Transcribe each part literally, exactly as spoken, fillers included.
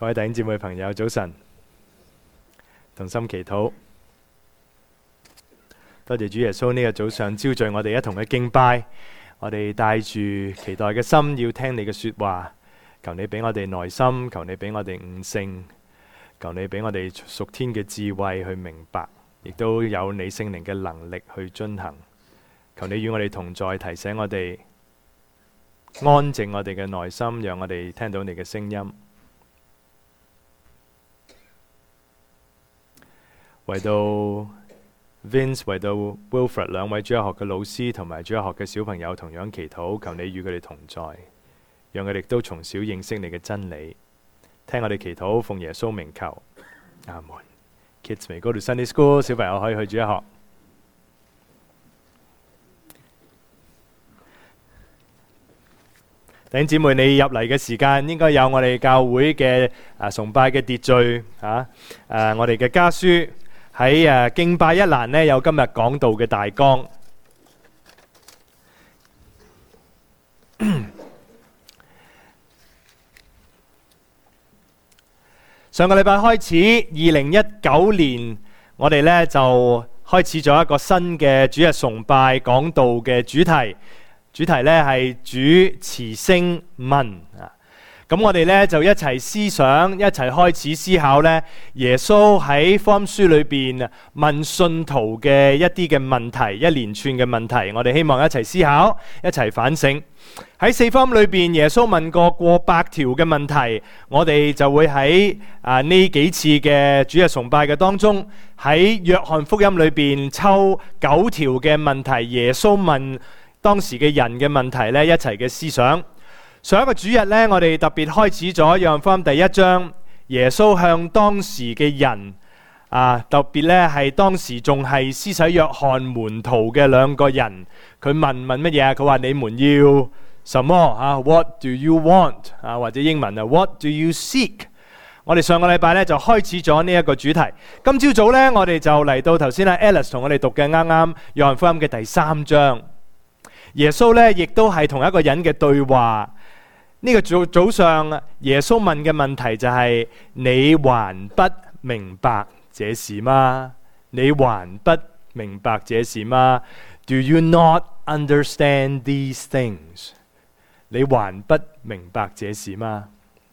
各位弟兄姊妹朋友早晨，同心祈禱。多謝主耶穌呢個早上招聚我哋一同去敬拜，我哋帶住期待嘅心要聽你嘅說話，求你俾我哋耐心，求你俾我哋悟性，求你俾我哋屬天嘅智慧去明白，亦都有你聖靈嘅能力去遵行。求你與我哋同在，提醒我哋安靜我哋嘅內心，讓我哋聽到你嘅聲音。為到 Vince 為到 Wilfred 兩位主日學嘅老師同埋主日學嘅小朋友同樣祈禱，求你與佢哋同在，讓佢哋都從小認識你嘅真理。聽我哋祈禱，奉耶穌名求，阿門。Kids may go to Sunday School， 小朋友可以去主日學。弟兄姊妹，你入嚟嘅時間應該有我哋教會嘅啊崇拜嘅秩序啊，誒我哋嘅家書。喺誒敬拜一欄呢，有今日講道嘅大綱。上個禮拜開始，二零一九年我哋呢就開始咗一個新嘅主日崇拜講道嘅主題，主題呢係主慈聲問啊。咁我哋咧就一齊思想，一齊開始思考咧耶穌喺福音書裏邊問信徒嘅一啲嘅問題，一連串嘅問題，我哋希望一齊思考，一齊反省。喺四福音裏邊，耶穌問過過百條嘅問題，我哋就會喺啊呢幾次嘅主日崇拜嘅當中，喺約翰福音裏邊抽九條嘅問題，耶穌問當時嘅人嘅問題咧，一齊嘅思想。上一個主日呢，我哋特別開始咗約翰福音第一章，耶穌向當時嘅人啊，特別呢係當時仲係施洗約翰門徒嘅兩個人，佢問問乜嘢啊？佢話你們要什麼啊 ？What do you want 啊？或者英文啊 ？What do you seek？ 我哋上個禮拜呢就開始咗呢一個主題。今朝早呢，我哋就嚟到頭先阿 Alice 同我哋讀嘅啱啱約翰福音嘅第三章，耶穌呢亦都係同一個人嘅對話。呢個早早上，耶穌問嘅問題就係：你還不明白這事嗎？你還不明白這事嗎 ？Do you not understand these things？ 你還不明白這事嗎？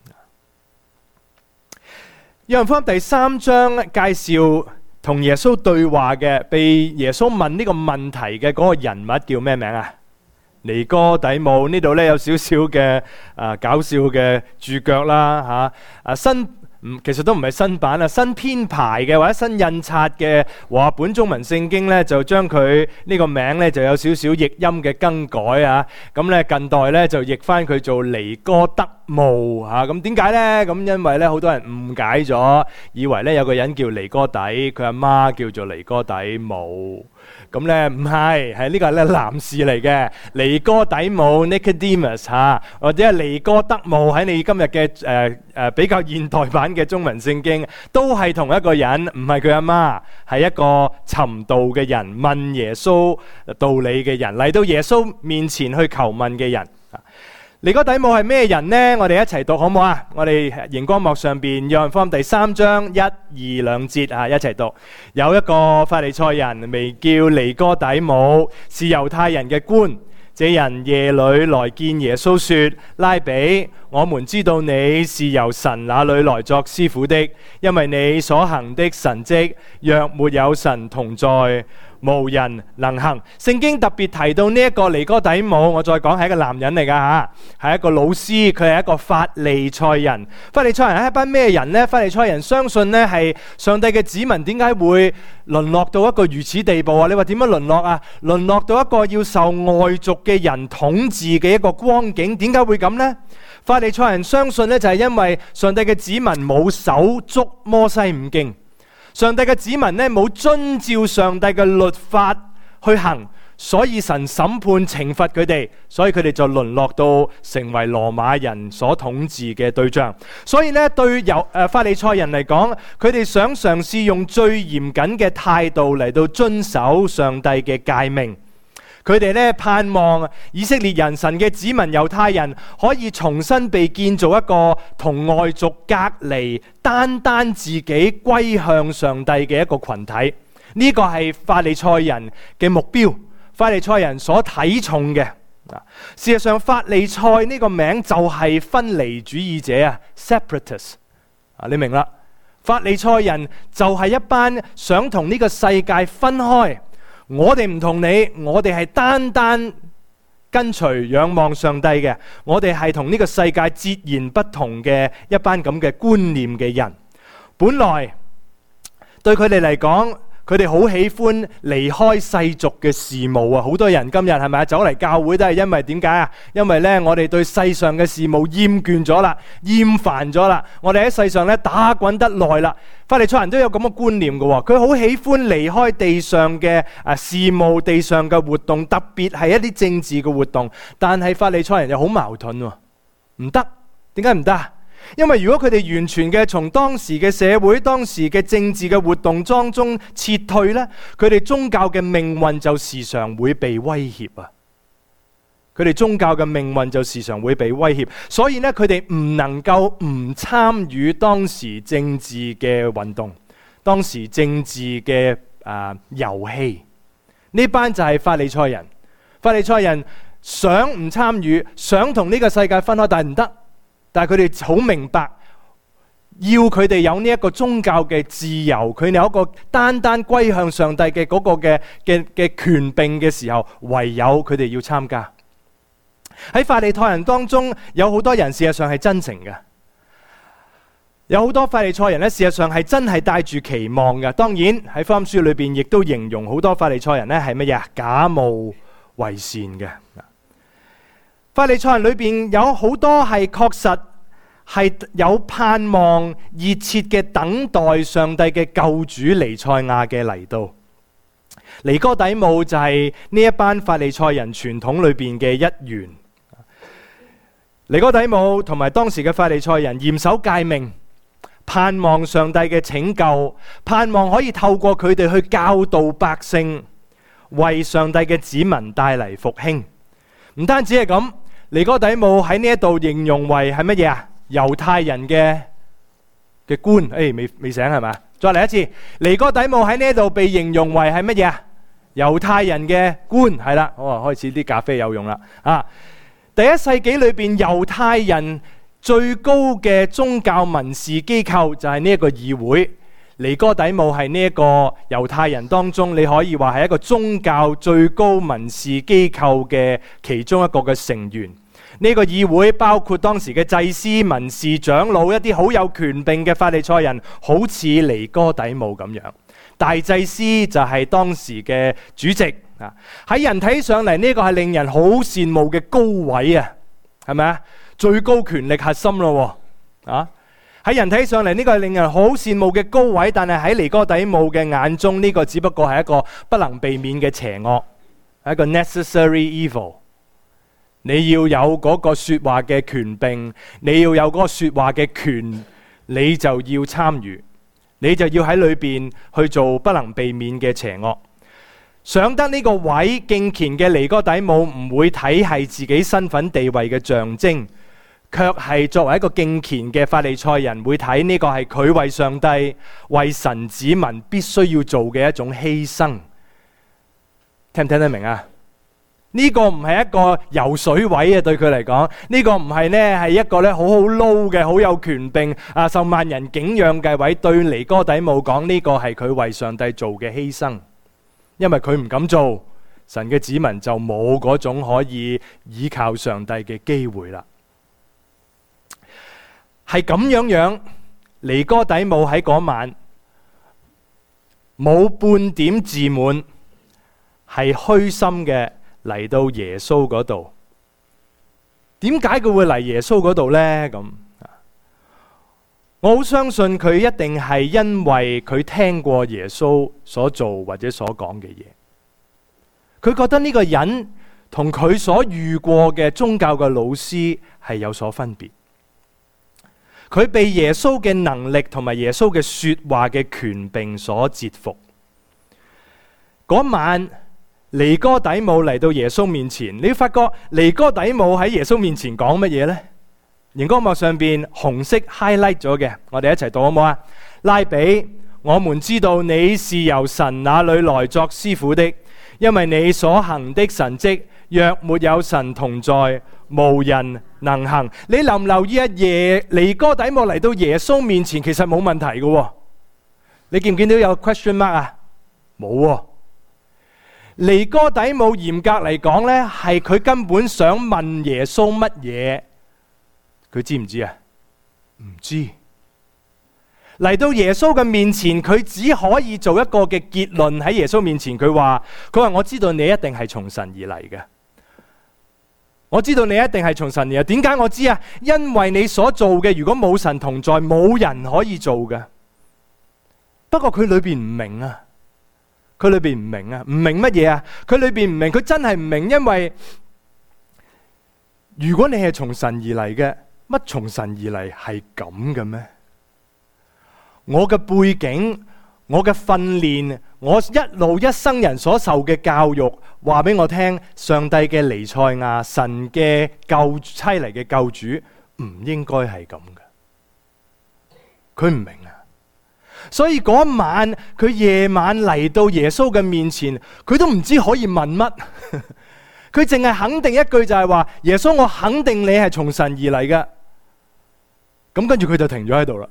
約翰福音第三章介紹同耶穌對話嘅，被耶穌問呢個問題嘅嗰個人物叫咩名啊？尼哥底母。呢度呢有少少嘅啊搞笑嘅注腳啦吓，啊新唔其實都唔係新版啊，新編排嘅或者新印刷嘅和合本中文聖經呢，就將佢呢個名呢就有少少譯音嘅更改啊。咁呢近代呢就譯翻佢做尼哥德慕吓。咁點解呢？咁因為呢好多人誤解咗，以為呢有個人叫尼哥底，佢阿媽叫做尼哥底母。咁咧唔係，係呢個係咧男士嚟嘅，尼哥底母 Nicodemus 嚇，或者係尼哥德慕，喺你今日嘅誒誒比較現代版嘅中文聖經，都係同一個人，唔係佢阿媽，係一個尋道嘅人，問耶穌道理嘅人，嚟到耶穌面前去求問嘅人。尼哥底母係咩人呢？我哋一齊讀好唔好啊？我哋熒光幕上邊約翰福音第三章一二兩節啊，一齊讀。有一個法利賽人，名叫尼哥底母，是猶太人嘅官。這人夜裏來見耶穌說：拉比，我們知道你是由神那裏來作師傅的，因為你所行的神蹟，若沒有神同在，無人能行。聖經特別提到呢一個尼哥底母，我再講係一個男人嚟噶吓，係一個老師，佢係一個法利賽人。法利賽人係一班咩人呢？法利賽人相信呢係上帝嘅子民，點解會淪落到一個如此地步啊？你話點樣淪落啊？淪落到一個要受外族嘅人統治嘅一個光景，點解會咁呢？法利賽人相信呢，就係因為上帝嘅子民冇守足摩西五經。上帝嘅子民呢冇遵照上帝嘅律法去行，所以神審判懲罰佢哋，所以佢哋就淪落到成為羅馬人所統治嘅對象。所以呢，對猶誒法利賽人嚟講，佢哋想嘗試用最嚴謹嘅態度嚟到遵守上帝嘅誡命。 佢哋咧盼望以色列人、神嘅子民猶太人可以重新被建造一個同外族隔離、單單自己歸向上帝嘅一個群體。呢個係法利賽人嘅目標，法利賽人所睇重嘅。事實上，法利賽呢個名就係分離主義者啊 ，separatists 啊，你明啦？法利賽人就係一班想同呢個世界分開。我哋唔同你，我哋係單單跟隨仰望上帝嘅，我哋係同呢個世界截然不同嘅一班咁嘅觀念嘅人。本來對佢哋嚟講，佢哋好喜歡離開世俗嘅事務啊！好多人今日係咪啊走嚟教會都係因為點解啊？因為呢，我哋對世上嘅事務厭倦咗啦，厭煩咗啦。我哋喺世上咧打滾得耐啦。法利賽人都有咁嘅觀念嘅喎，佢好喜歡離開地上嘅啊事務、地上嘅活動，特別係一啲政治嘅活動。但係法利賽人又好矛盾喎，唔得，點解唔得啊？因為如果佢哋完全嘅從當時嘅社會、當時嘅政治嘅活動當中撤退呢，佢哋宗教嘅命運就時常會被威脅啊！佢哋宗教嘅命運就時常會被威脅，所以呢，佢哋唔能夠唔參與當時政治嘅運動、當時政治嘅啊遊戲。呢班就係法利賽人，法利賽人想唔參與，想同呢個世界分開，但係唔得。但係佢哋好明白，要佢哋有呢一個宗教嘅自由，佢哋有一個單單歸向上帝嘅嗰個嘅嘅嘅權柄嘅時候，唯有佢哋要參加。喺法利賽人當中，有好多人事實上係真誠嘅，有好多法利賽人咧，事實上係真係帶住期望嘅。當然喺福音書裏邊，亦都形容好多法利賽人咧係乜嘢啊？假冒為善嘅。法利賽人裏邊有好多係確實係有盼望、熱切嘅等待上帝嘅救主彌賽亞嘅嚟到。尼哥底母就係呢一班法利賽人傳統裏邊嘅一員。尼哥底母同埋當時嘅法利賽人嚴守誡命，盼望上帝嘅拯救，盼望可以透過佢哋去教導百姓，為上帝嘅子民帶嚟復興。唔單止係咁，尼哥底母喺呢一度形容為係乜嘢啊？猶太人嘅嘅官，誒、哎，未未醒係嘛？再嚟一次，尼哥底母喺呢一度被形容為係乜嘢啊？猶太人嘅官，係啦，我開始啲咖啡有用啦。啊，第一世紀裏邊猶太人最高嘅宗教民事機構就係呢一個議會。尼哥底母係呢一個猶太人當中，你可以話係一個宗教最高民事機構嘅其中一個嘅成員。呢、這個議會包括當時嘅祭司、文士、長老，一啲好有權柄嘅法利賽人，好似尼哥底母咁樣。大祭司就係當時嘅主席啊。喺人睇上嚟，呢、這個係令人好羨慕嘅高位啊，係咪啊？最高權力核心咯，啊！喺人睇上嚟，呢個係令人好羨慕嘅高位，但係喺尼哥底母嘅眼中，呢個只不過係一個不能避免嘅邪惡，係一個 necessary evil。你要有嗰個說話嘅權柄，你要有嗰個說話嘅權，你就要參與，你就要喺裏邊去做不能避免嘅邪惡。上得呢個位敬虔嘅尼哥底母唔會睇係自己身份地位嘅象徵，卻係作為一個敬虔嘅法利賽人會睇呢個係佢為上帝、為神子民必須要做嘅一種犧牲。聽唔聽得明啊？呢個唔係一個游水位啊，對佢嚟講，呢個唔係呢係一個咧好好撈嘅、好有權柄啊、受萬人景仰嘅位。對尼哥底母講，呢個係佢為上帝做嘅犧牲，因為佢唔敢做，神嘅子民就冇嗰種可以依靠上帝嘅機會啦。係咁樣樣，尼哥底母喺嗰晚冇半點自滿，係虛心嘅嚟到耶穌嗰度。點解佢會嚟耶穌嗰度呢？咁我好相信佢一定係因為佢聽過耶穌所做或者所講嘅嘢，佢覺得呢個人同佢所遇過嘅宗教嘅老師係有所分別。佢被耶穌嘅能力同埋耶穌嘅說話嘅權柄所折服。嗰晚尼哥底母嚟到耶穌面前，你會發覺尼哥底母喺耶穌面前講乜嘢呢？熒光幕上邊紅色 highlight 咗嘅，我哋一齊讀好唔好啊？拉比，我們知道你是由神那裏來作師傅的，因為你所行的神蹟，若沒有神同在，無人能行。你留唔留意啊？耶尼哥底母嚟到耶穌面前，其實冇問題嘅。你見唔見到有 question mark 啊？冇喎。尼哥底母嚴格嚟講呢，係佢根本想問耶穌乜嘢，佢知唔知啊？唔知。嚟到耶穌嘅面前，佢只可以做一個嘅結論。喺耶穌面前，佢話佢話我知道你一定係從神而嚟嘅，我知道你一定係從神而嚟。點解我知啊？因為你所做嘅，如果冇神同在，冇人可以做嘅。不過佢裏邊唔明啊，佢裏邊唔明啊，唔明乜嘢啊？佢裏邊唔明，佢真係唔明，因為如果你係從神而嚟嘅，乜從神而嚟係咁嘅咩？我嘅背景，我嘅訓練，我一路一生人所受嘅教育，話俾我聽，上帝嘅彌賽亞，神嘅救妻嚟嘅救主，唔應該係咁嘅。佢唔明啊，所以嗰晚佢夜晚嚟到耶穌嘅面前，佢都唔知可以問乜，佢淨係肯定一句就係話：耶穌，我肯定你係從神而嚟嘅。咁跟住佢就停咗喺度啦。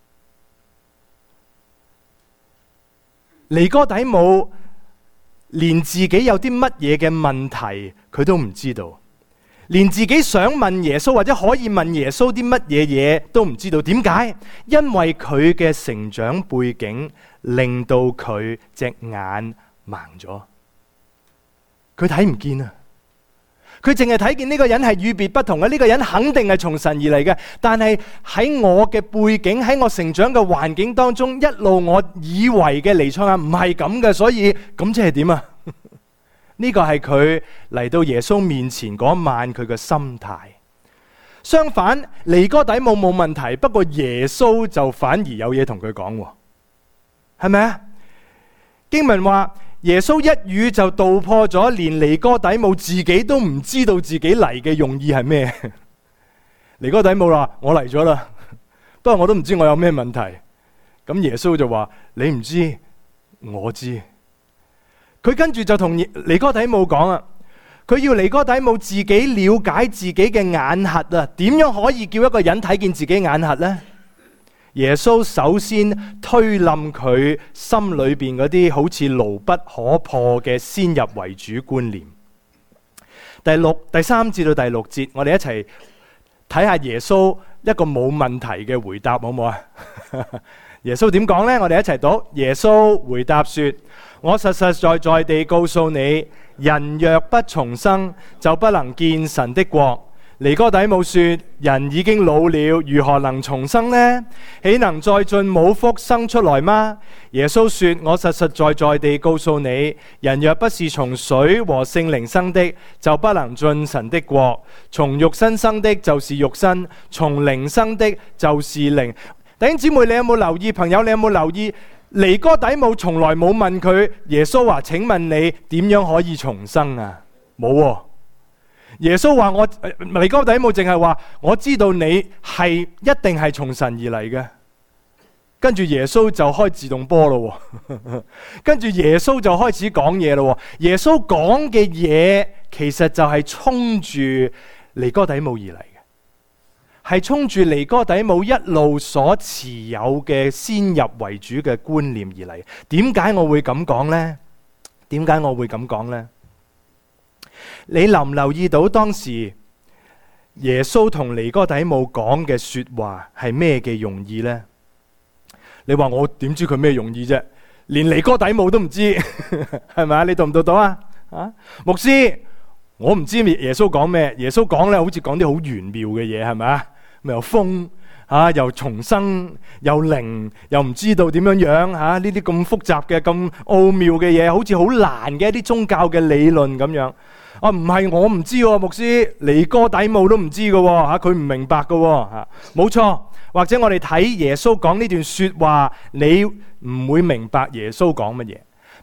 尼哥底母連自己有啲乜嘢嘅問題佢都唔知道，連自己想問耶穌或者可以問耶穌啲乜嘢嘢都唔知道。點解？因為佢嘅成長背景令到佢隻眼盲咗，佢睇唔見啊！佢淨係睇見呢個人係與別不同嘅，呢個人肯定係從神而嚟嘅。但係喺我嘅背景，喺我成長嘅環境當中，一路我以為嘅彌賽亞唔係咁嘅，所以咁即係點啊？呢個係佢嚟到耶穌面前嗰晚佢嘅心態。相反，尼哥底母冇問題，不過耶穌就反而有嘢同佢講，係咪啊？經文話，耶穌一語就道破咗，連尼哥底母自己都唔知道自己嚟嘅用意係咩。尼哥底母話：我嚟咗啦，不過我都唔知我有咩問題。咁耶穌就話：你唔知，我知。佢跟住就同尼哥底母講啊，佢要尼哥底母自己了解自己嘅眼核啊，點樣可以叫一個人睇見自己眼核呢？耶穌首先推冧佢心裏邊嗰啲好似牢不可破嘅先入為主觀念。第六、第三至到第六節，我哋一齊睇下耶穌一個冇問題嘅回答，好唔好啊？耶穌點講呢？我哋一齊讀。耶穌回答說：我實實在在地告訴你，人若不重生，就不能見神的國。尼哥底母說：人已經老了，如何能重生呢？豈能再進母腹生出來嗎？耶穌說：我實實在在地告訴你，人若不是從水和聖靈生的，就不能進神的國。從肉身生的就是肉身，從靈生的就是靈。弟兄姊妹，你有冇留意？朋友，你有冇留意？尼哥底母從來冇問佢，耶穌話：請問你點樣可以重生啊？冇喎。耶穌話：我尼哥底母淨係話我知道你係一定係從神而嚟嘅。跟住耶穌就開自動波咯，跟住耶穌就開始講嘢咯。耶穌講嘅嘢其實就係衝住尼哥底母而嚟嘅，係衝住尼哥底母一路所持有嘅先入為主嘅觀念而嚟。點解我會咁講呢？點解我會咁講呢？你留唔留意到當時耶穌同尼哥底母講嘅說話係咩嘅用意呢？你話我點知佢咩用意啫？連尼哥底母都唔知，係咪啊？你讀唔讀到啊？啊，牧師，我唔知耶穌講咩。耶穌講咧，好似講啲好玄妙嘅嘢，係咪啊？咪又風啊，又重生，又靈，又唔知道點樣樣吓？呢啲咁複雜嘅、咁奧妙嘅嘢，好似好難嘅一啲宗教嘅理論咁樣。啊，唔係我唔知喎，牧師，尼哥底母都唔知嘅喎，吓，佢唔明白嘅喎，吓，冇錯。或者我哋睇耶穌講呢段說話，你唔會明白耶穌講乜嘢。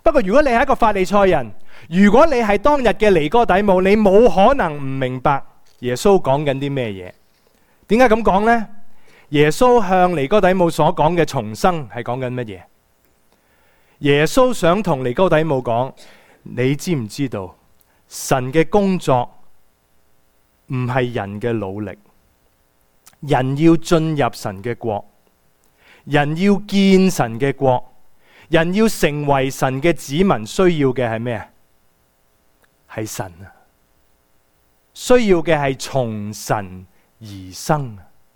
不過如果你係一個法利賽人，如果你係當日嘅尼哥底母，你冇可能唔明白耶穌講緊啲咩嘢。點解咁講呢？耶穌向尼哥底母所講嘅重生係講緊乜嘢？耶穌想同尼哥底母講，你知唔知道神嘅工作唔係人嘅努力，人要進入神嘅國，人要見神嘅國，人要成為神嘅子民，需要嘅係咩？係神啊！需要嘅係從神而生。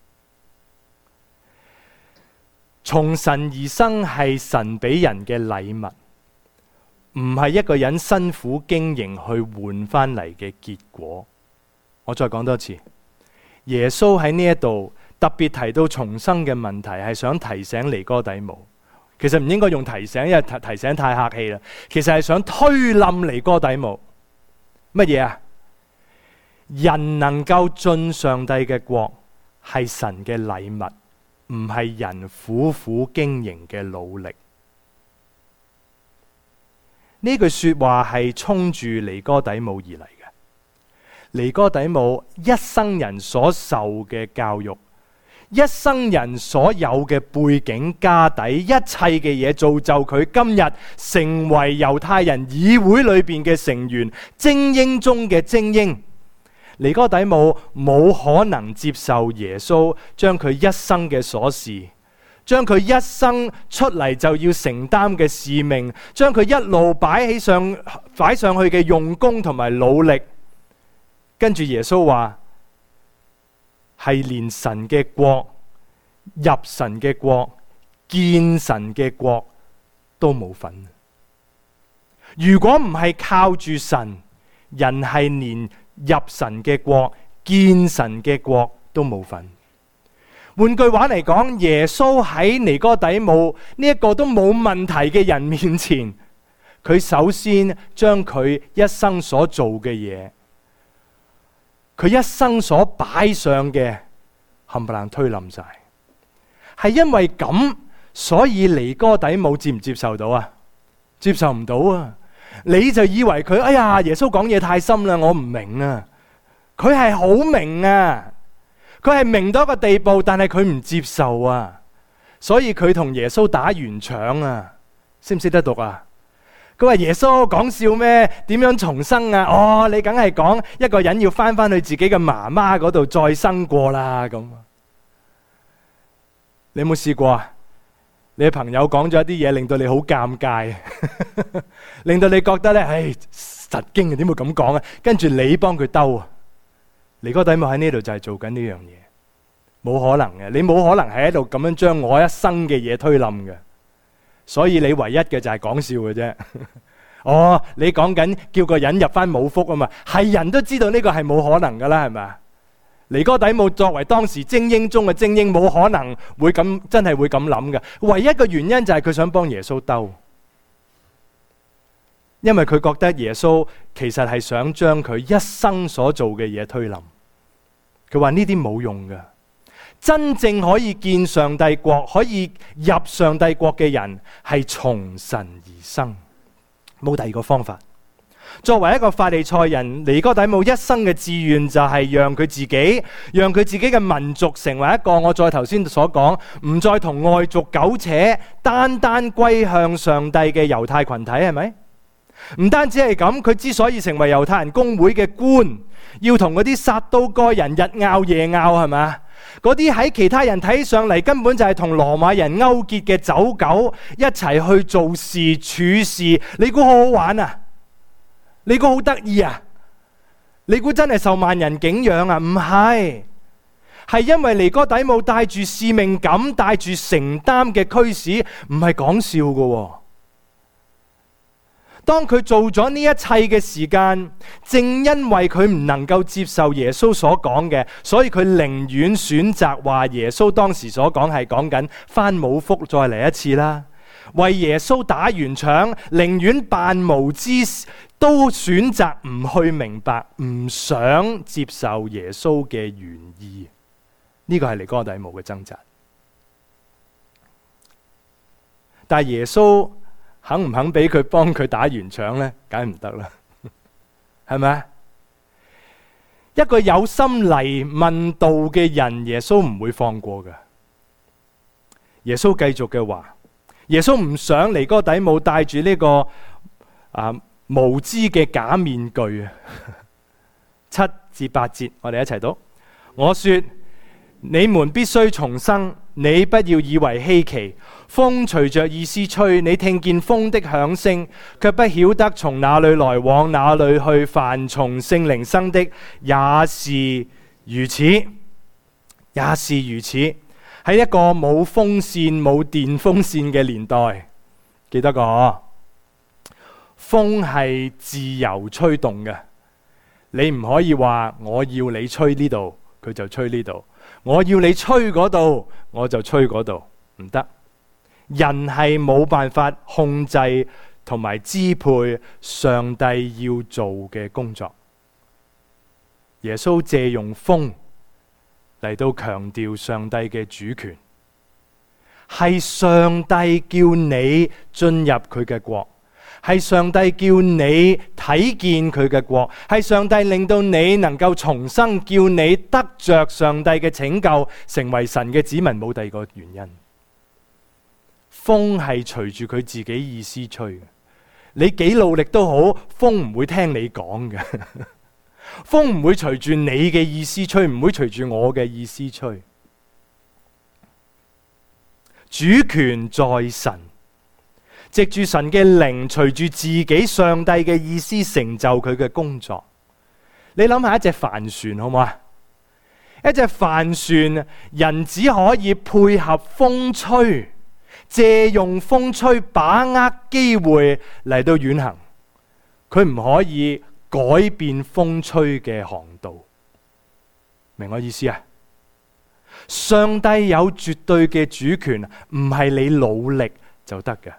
從神而生係神俾人嘅禮物，唔係一個人辛苦經營去換翻嚟嘅結果。我再講多次，耶穌喺呢一度特別提到重生嘅問題，係想提醒尼哥底母。其實唔應該用提醒，因為提提醒太客氣啦。其實係想推冧尼哥底母。乜嘢啊？人能夠進上帝嘅國，係神嘅禮物，唔係人苦苦經營嘅努力。呢句說話係衝住尼哥底母而嚟嘅。尼哥底母一生人所受嘅教育，一生人所有嘅背景家底，一切嘅嘢造就佢今日成為猶太人議會裏邊嘅成員，精英中嘅精英。尼哥底母冇可能接受耶穌將佢一生嘅瑣事，將佢一生出嚟就要承擔嘅使命，將佢一路擺起上擺上去嘅用功同埋努力，跟住耶穌話係連神嘅國、入神嘅國、見神嘅國都冇份。如果唔係靠住神，人係連入神嘅國、見神嘅國都冇份。換句話嚟講，耶穌喺尼哥底母呢一個都冇問題嘅人面前，佢首先將佢一生所做嘅嘢，佢一生所擺上嘅冚唪唥推冧晒。係因為咁，所以尼哥底母接唔接受到啊？接受唔到啊！你就以為佢，哎呀，耶穌講嘢太深啦，我唔明啊。佢係好明啊，佢係明到一個地步，但係佢唔接受啊。所以佢同耶穌打圓場啊。識唔識得讀啊？佢話耶穌講笑咩？點樣重生啊？哦，你梗係講一個人要翻翻去自己嘅媽媽嗰度再生過啦咁。你有冇試過啊？你嘅朋友講咗一啲嘢，令到你好尷尬，令到你覺得咧，唉，實經啊，點會咁講啊？跟住你幫佢兜啊！尼哥底母喺呢度就係做緊呢樣嘢，冇可能嘅，你冇可能喺度咁樣將我一生嘅嘢推冧嘅，所以你唯一嘅就係講笑嘅啫。哦，你講緊叫個人入翻母腹啊嘛，係人都知道呢個係冇可能噶啦，係咪？尼哥底母作為當時精英中嘅精英，冇可能會咁真係會咁諗嘅。唯一嘅原因就係佢想幫耶穌兜，因為佢覺得耶穌其實係想將佢一生所做嘅嘢推冧。佢話呢啲冇用嘅，真正可以見上帝國、可以入上帝國嘅人係從神而生，冇第二個方法。作為一個法利賽人，尼哥底母一生嘅志願就係讓佢自己，讓佢自己嘅民族成為一個，我再頭先所講，唔再同外族苟且，單單歸向上帝嘅猶太群體，係咪？唔單止係咁，佢之所以成為猶太人公會嘅官，要同嗰啲撒都該人日拗夜拗，係咪？嗰啲喺其他人睇上嚟根本就係同羅馬人勾結嘅走狗，一齊去做事處事，你估好好玩啊？你估好得意啊？你估真係受萬人景仰啊？唔係，係因為尼哥底母帶住使命感、帶住承擔嘅驅使，唔係講笑㗎。當佢做咗呢一切嘅時間，正因為佢唔能夠接受耶穌所講嘅，所以佢寧願選擇話耶穌當時所講係講緊返母腹再嚟一次啦。為耶穌打圓場，寧願扮無知，都選擇唔去明白，唔想接受耶穌嘅原意。呢個係尼哥底母嘅掙扎。但係耶穌肯唔肯俾佢幫佢打圓場呢？梗唔得啦，係咪？一個有心嚟問道嘅人，耶穌唔會放過㗎。耶穌繼續嘅話，耶穌唔想尼哥底母戴住呢、這個啊無知嘅假面具啊。七至八節，我哋一齊讀。我說你們必須重生，你不要以為稀奇。風隨着意思吹，你聽見風的響聲，卻不曉得從哪裏來，往哪裏去。凡從聖靈生的也是如此，也是如此。喺一個冇風扇、冇電風扇嘅年代，記得個風係自由吹動嘅。你唔可以話我要你吹呢度，佢就吹呢度；我要你吹嗰度，我就吹嗰度，唔得。人係冇辦法控制同埋支配上帝要做嘅工作。耶穌借用風嚟到強調上帝嘅主權，係上帝叫你進入佢嘅國。係上帝叫你睇見佢嘅國，係上帝令到你能夠重生，叫你得着上帝嘅拯救，成為神嘅子民，冇第二個原因。風係隨住佢自己意思吹，你幾努力都好，風唔會聽你講嘅。風唔會隨住你嘅意思吹，唔會隨住我嘅意思吹。主權在神。藉住神嘅靈，隨住自己上帝嘅意思成就佢嘅工作。你諗下一隻帆船好唔好啊？一隻帆船，人只可以配合風吹，借用風吹，把握機會嚟到遠行。佢唔可以改變風吹嘅航道。明我意思啊？上帝有絕對嘅主權，唔係你努力就得嘅。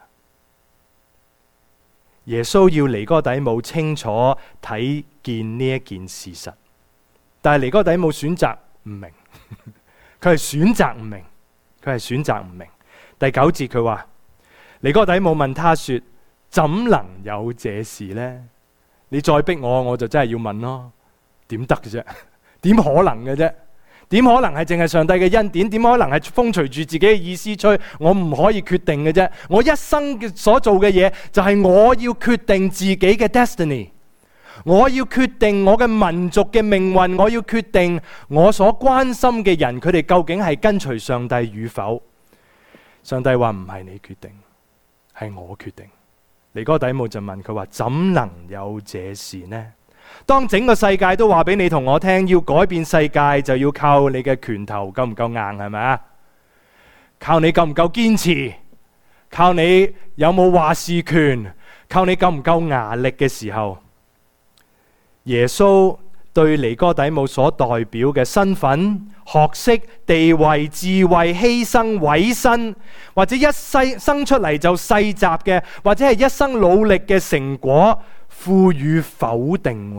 耶穌要尼哥底母清楚睇見呢一件事實，但係尼哥底母選擇唔明，佢係選擇唔明，佢係選擇唔明。第九節佢話，尼哥底母問他說：怎能有這事呢？你再逼我，我就真係要問咯。點得嘅啫？點可能嘅啫？點可能係淨係上帝嘅恩典？點可能係風隨住自己嘅意思吹？我唔可以決定嘅啫。我一生嘅所做嘅嘢就係我要決定自己嘅 destiny， 我要決定我嘅民族嘅命運，我要決定我所關心嘅人佢哋究竟係跟隨上帝與否。上帝話唔係你決定，係我決定。尼哥底母就問佢話：怎能有這事呢？當整個世界都話俾你同我聽，要改變世界就要靠你嘅拳頭夠唔夠硬，係咪啊？靠你夠唔夠堅持，靠你有冇話事權，靠你夠唔夠牙力嘅時候，耶穌對尼哥底母所代表嘅身份、學識、地位、智慧、犧牲、委身，或者一世生出嚟就世襲嘅，或者係一生努力嘅成果，賦予否定。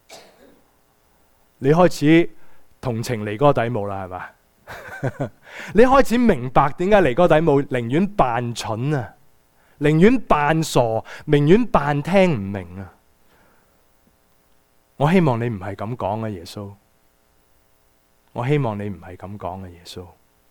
你開始同情尼哥底母啦，係嘛？你開始明白點解尼哥底母寧願扮蠢啊，寧願扮傻，寧願扮聽唔明啊。我希望你唔係咁講啊，耶穌。我希望你唔係咁講啊，耶穌。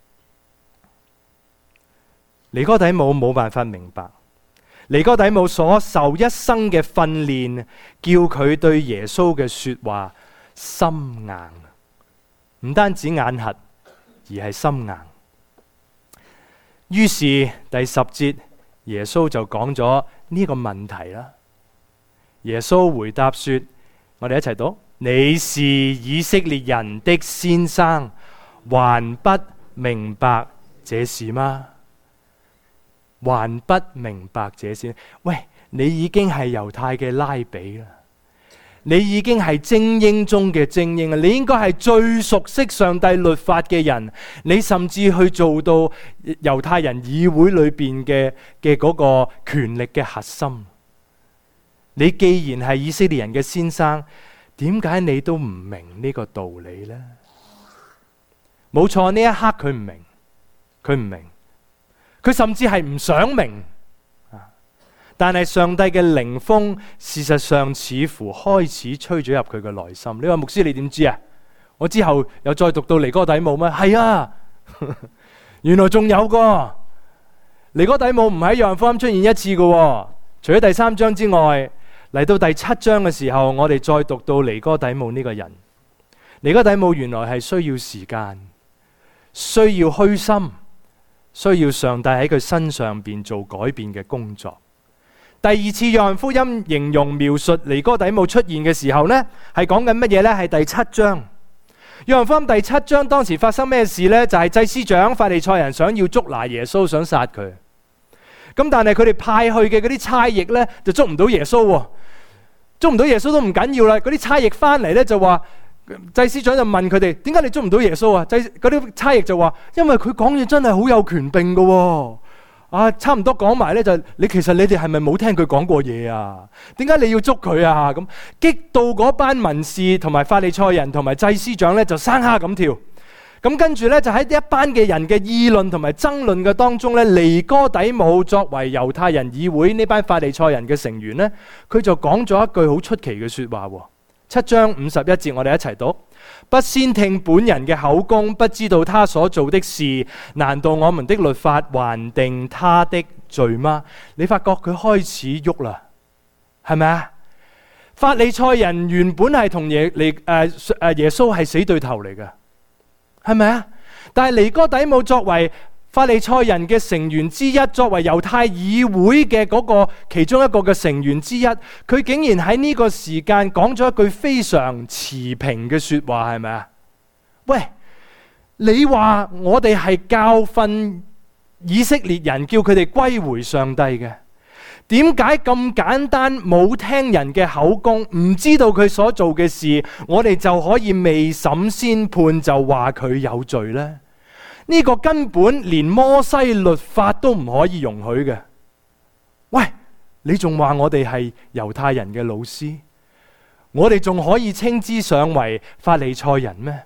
尼哥底母冇辦法明白，尼哥底母所受一生嘅訓練，叫佢對耶穌嘅說話心硬，唔單止眼核，而係心硬。於是第十節，耶穌就講咗呢個問題啦。耶穌回答說：我哋一齊讀，你是以色列人的先生，還不明白這事嗎？還不明白這事？喂，你已經係猶太嘅拉比啦，你已經係精英中嘅精英啊！你應該係最熟悉上帝律法嘅人，你甚至去做到猶太人議會裏邊嘅嘅嗰個權力嘅核心。你既然係以色列人嘅先生，點解你都唔明呢個道理呢？冇錯，呢一刻佢唔明，佢唔明，佢甚至係唔想明。 但係上帝嘅靈風事實上似乎開始吹咗入佢嘅內心。你話牧師你點知啊？我之後又再讀到尼哥底母咩？係啊，原來仲有個尼哥底母唔喺約翰福音出現一次嘅，除咗第三章之外，嚟到第七章嘅時候，我哋再讀到尼哥底母呢個人。尼哥底母原來係需要時間，需要虛心，需要上帝喺佢身上邊做改變嘅工作。第二次約翰福音形容描述尼哥底母出現嘅時候呢，係講緊乜嘢呢？係第七章。約翰福音第七章當時發生咩事呢？就係、是、祭司長法利賽人想要捉拿耶穌，想殺佢。咁但係佢哋派去嘅嗰啲差役呢，就捉唔到耶穌。捉唔到耶穌都唔緊要啦，嗰啲差役翻嚟呢，就話，祭司長就問佢哋：點解你捉唔到耶穌啊？祭嗰啲差役就話：因為佢講嘢真係好有權柄噶喎。啊，差唔多講埋咧就，你其實你哋係咪冇聽佢講過嘢啊？點解你要捉佢啊？咁激到嗰班文士同埋法利賽人同埋祭司長咧就生蝦咁跳。咁跟住咧就喺一班嘅人嘅議論同埋爭論嘅當中咧，尼哥底母作為猶太人議會呢班法利賽人嘅成員咧，佢就講咗一句好出奇嘅說話。七章五十一節，我哋一齊讀。不先聽本人嘅口供，不知道他所做的事，難道我們的律法還定他的罪嗎？你發覺佢開始喐啦，係咪啊？法利賽人原本係同耶利誒誒耶穌係死對頭嚟嘅，係咪啊？但係尼哥底母作為法利賽人嘅成員之一，作為猶太議會嘅嗰個其中一個嘅成員之一，佢竟然喺呢個時間講咗一句非常持平嘅說話，係咪啊？喂，你話我哋係教訓以色列人，叫佢哋歸回上帝嘅，點解咁簡單冇聽人嘅口供，唔知道佢所做嘅事，我哋就可以未審先判就話佢有罪呢？呢個根本連摩西律法都唔可以容許嘅。喂，你仲話我哋係猶太人嘅老師，我哋仲可以稱之上為法利賽人咩？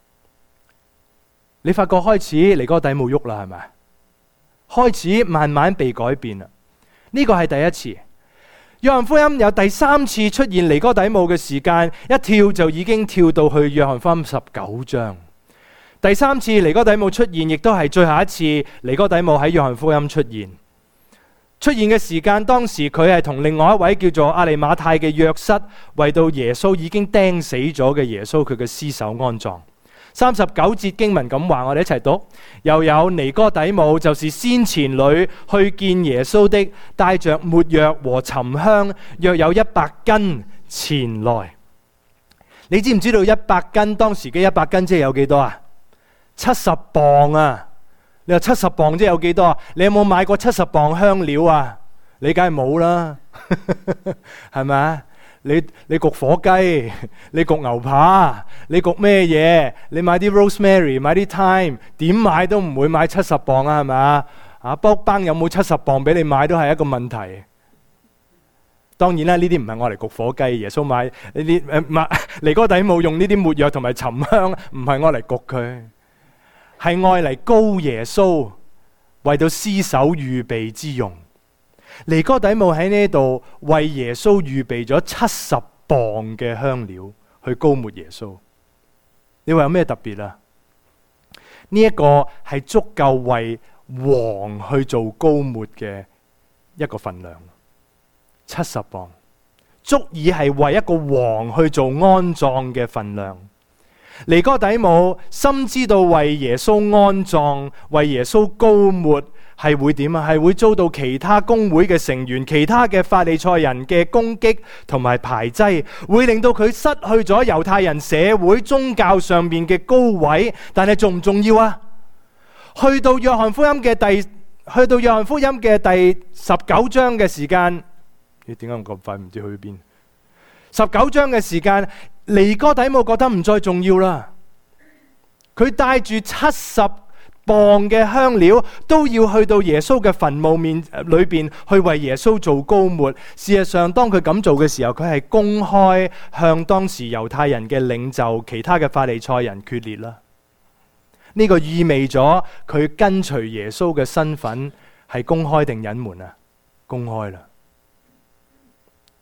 你發覺開始尼哥底母喐啦，係咪？開始慢慢被改變啦。呢個係第一次。約翰福音有第三次出現尼哥底母嘅時間，一跳就已經跳到去約翰福音十九章。第三次尼哥底母出現，亦都係最後一次尼哥底母喺約翰福音出現。出現嘅時間，當時佢係同另外一位叫做亞利馬太嘅約瑟，為到耶穌已經釘死咗嘅耶穌佢嘅屍首安葬。三十九節經文咁話，我哋一齊讀。又有尼哥底母，就是先前裏去見耶穌的，帶着沒藥和沉香，約有一百斤前來。你知唔知道一百斤當時嘅一百斤即係有幾多啊？七十磅啊！你話七十磅即係有幾多啊？你有冇買過七十磅香料啊？你梗係冇啦，係咪啊？你你焗火雞，你焗牛扒，你焗咩嘢？你買啲 rosemary， 買啲 thyme， 點買都唔會買七十磅啊，係咪啊？啊，卜班有冇七十磅俾你買都係一個問題。當然啦，呢啲唔係我嚟焗火雞，耶穌買呢啲誒，唔、呃、尼哥底母用呢啲沒藥同埋沉香，唔係我嚟焗佢。係愛嚟膏耶穌，為到屍首預備之用。尼哥底母喺呢度為耶穌預備咗七十磅嘅香料去膏抹耶穌。你話有咩特別啊？呢、這、一個係足夠為王去做膏抹嘅一個份量。七十磅足以係為一個王去做安葬嘅份量。尼哥底母深知道為耶穌安葬、為耶穌膏抹係會點啊？係會遭到其他公會嘅成員、其他嘅法利賽人嘅攻擊同埋排擠，會令到佢失去咗猶太人社會宗教上面嘅高位。但係重唔重要啊？去到約翰福音嘅第去到約翰福音嘅第十九章嘅時間，你點解咁快唔知去邊？十九章嘅時間，尼哥底母覺得唔再重要啦。佢帶住七十磅嘅香料，都要去到耶穌嘅墳墓面裏邊去為耶穌做膏抹。事實上，當佢咁做嘅時候，佢係公開向當時猶太人嘅領袖、其他嘅法利賽人決裂啦。呢、這個意味咗佢跟隨耶穌嘅身份係公開定隱瞞啊？公開啦。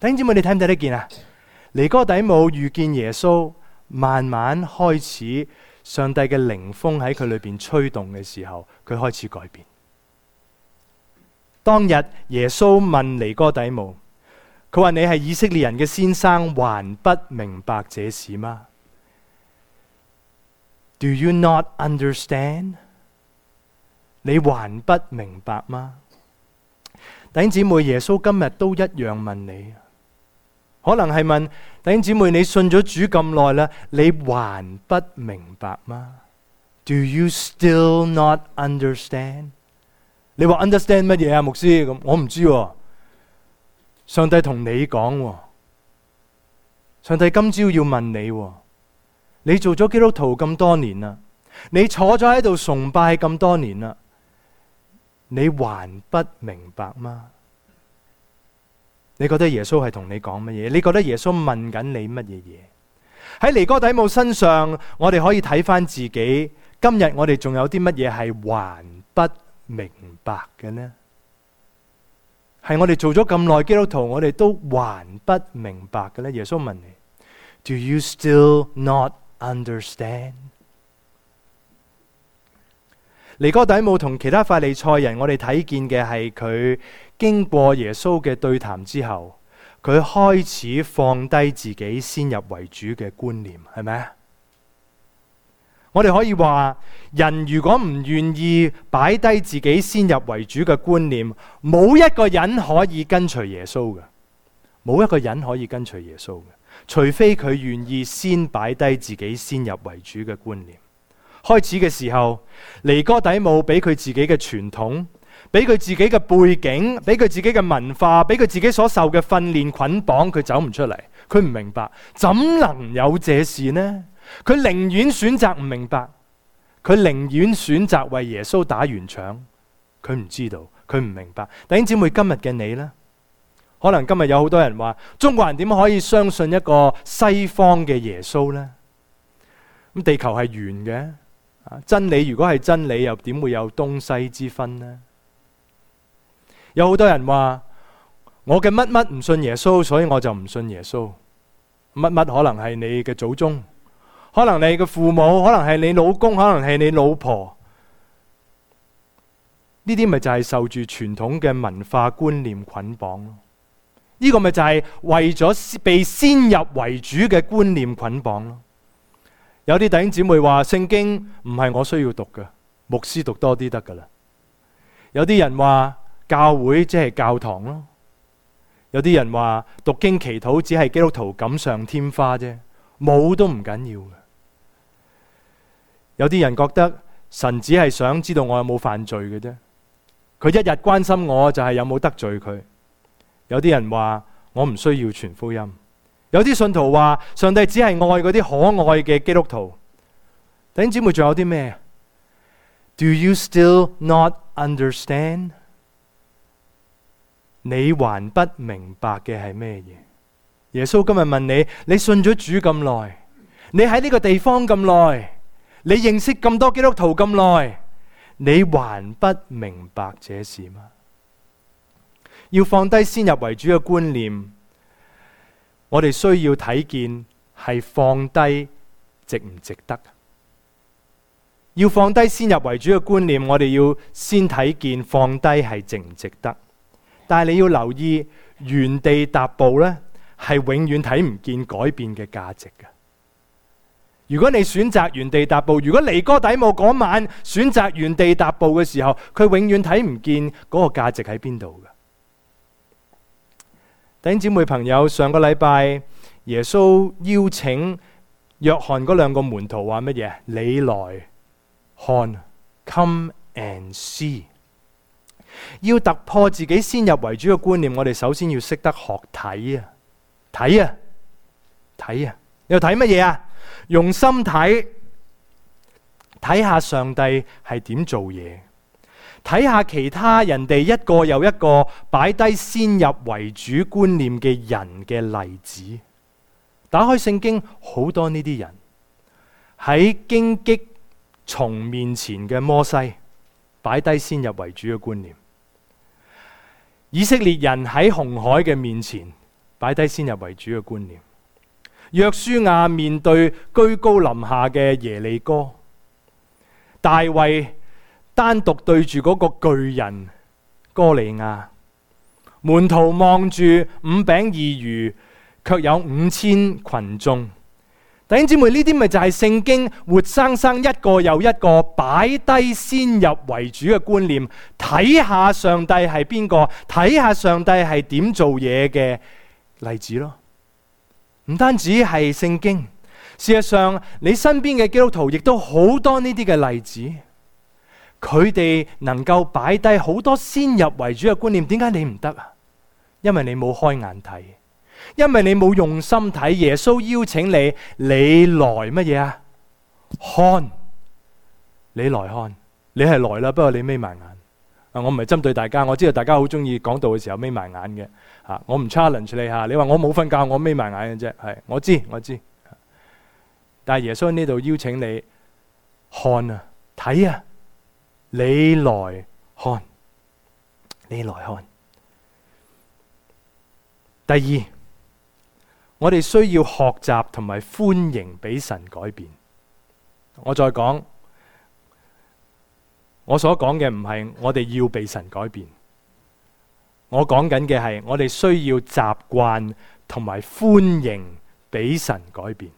弟兄姊妹，你睇唔睇得見啊？尼哥底母遇見耶穌，慢慢開始上帝嘅靈風喺佢裏邊吹動嘅時候，佢開始改變。當日耶穌問尼哥底母，佢話：你係以色列人嘅先生，還不明白這事嗎？ Do you not understand？ 你還不明白嗎？弟兄姊妹，耶穌今日都一樣問你，可能係問弟兄姊妹，你信咗主咁耐啦，你還不明白嗎？ Do you still not understand？ 你話 understand 乜嘢啊，牧師？咁我唔知喎。上帝同你講，上帝今朝要問你，你做咗基督徒咁多年啦，你坐咗喺度崇拜咁多年啦，你還不明白嗎？你覺得耶穌係同你講乜嘢？你覺得耶穌問緊你乜嘢嘢？喺尼哥底母身上，我哋可以睇翻自己，今日我哋仲有啲乜嘢係還不明白嘅呢？係我哋做咗咁耐基督徒，我哋都還不明白嘅呢？耶穌問你 ：Do you still not understand？ 尼哥底母同其他法利賽人，我哋睇見嘅係佢經過耶穌嘅對談之後，佢開始放低自己先入為主嘅觀念，係咪啊？我哋可以話，人如果唔願意擺低自己先入為主嘅觀念，冇一個人可以跟隨耶穌嘅，冇一個人可以跟隨耶穌嘅，除非佢願意先擺低自己先入為主嘅觀念。開始嘅時候，尼哥底母俾佢自己嘅傳統，俾佢自己嘅背景，俾佢自己嘅文化，俾佢自己所受嘅訓練捆綁，佢走唔出嚟，佢唔明白，怎能有這事呢？佢寧願選擇唔明白，佢寧願選擇為耶穌打圓場，佢唔知道，佢唔明白。弟兄姊妹，今日嘅你呢？可能今日有好多人話，中國人點可以相信一個西方嘅耶穌呢？咁地球係圓嘅。真理如果係真理，又點會有東西之分呢？有好多人話我嘅乜乜唔信耶穌，所以我就唔信耶穌。乜乜可能係你嘅祖宗，可能你嘅父母，可能係你老公，可能係你老婆。呢啲咪就係受住傳統嘅文化觀念捆綁咯？呢個咪就係為咗被先入為主嘅觀念捆綁咯？有啲弟兄姊妹話聖經唔係我需要讀嘅，牧師讀多啲得噶啦。有啲人話教會即係教堂咯。有啲人話讀經祈禱只係基督徒錦上添花啫，冇都唔緊要嘅。有啲人覺得神只係想知道我有冇犯罪嘅啫，佢一日關心我就係有冇得罪佢。有啲人話我唔需要傳福音。有啲信徒話上帝只係愛嗰啲可愛嘅基督徒。弟兄姊妹，仲有啲咩？ Do you still not understand？ 你還不明白嘅係咩嘢？耶穌今日問你，你信咗主咁耐，你喺呢個地方咁耐，你認識咁多基督徒咁耐，你還不明白這事嗎？要放低先入為主嘅觀念，我哋需要睇見係放低值唔值得。要放低先入為主嘅觀念，我哋要先睇見放低係值唔值得。但係你要留意，原地踏步呢係永遠睇唔見改變嘅價值嘅。如果你選擇原地踏步，如果尼哥底母嗰晚選擇原地踏步嘅時候，佢永遠睇唔見嗰個價值喺邊度嘅。弟兄姊妹朋友，上個禮拜耶穌邀請約翰嗰兩個門徒話乜嘢？你來看 ，Come and see。要突破自己先入為主嘅觀念，我哋首先要識得學睇啊，睇啊，睇啊，又睇乜嘢啊？用心睇，睇下上帝係點做嘢，睇下其他人哋一個又一個擺低先入為主觀念嘅人嘅例子。打開聖經，好多呢啲人喺荊棘叢面前嘅摩西，擺低先入為主嘅觀念。以色列人喺紅海嘅面前擺低先入為主嘅觀念。約書亞面對居高臨下嘅耶利哥，大衛單獨對住嗰個巨人哥利亞，門徒望住五餅二魚，卻有五千群眾。弟兄姊妹，呢啲咪就係聖經活生生一個又一個擺低先入為主嘅觀念，睇下上帝係邊個，睇下上帝係點做嘢嘅例子咯。唔單止係聖經，事實上你身邊嘅基督徒亦都好多呢啲嘅例子，佢哋能夠擺低好多先入為主嘅觀念。點解你唔得啊？因為你冇開眼睇，因為你冇用心睇。耶穌邀請你，你來乜嘢啊？看，你來看，你係來啦，不過你眯埋眼。啊，我唔係針對大家，我知道大家好中意講道嘅時候眯埋眼嘅。啊，我唔 challenge 你吓，你話我冇瞓覺，我眯埋眼嘅啫。係，我知我知。但係耶穌喺呢度邀請你看啊，睇啊，你來看，你來看。第二，我哋需要學習同埋歡迎俾神改變。我再講，我所講嘅唔係我哋要被神改變，我講緊嘅係我哋需要習慣同埋歡迎俾神改變。